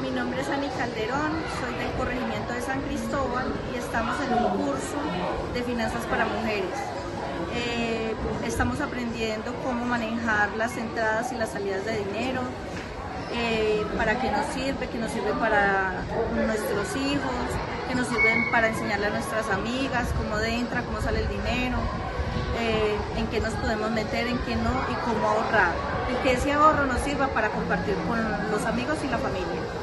Mi nombre es Ani Calderón, soy del corregimiento de San Cristóbal y estamos en un curso de finanzas para mujeres. Estamos aprendiendo cómo manejar las entradas y las salidas de dinero, para qué nos sirve para nuestros hijos, que nos sirven para enseñarle a nuestras amigas cómo entra, cómo sale el dinero, en qué nos podemos meter, en qué no y cómo ahorrar. Y que ese ahorro nos sirva para compartir con los amigos y la familia.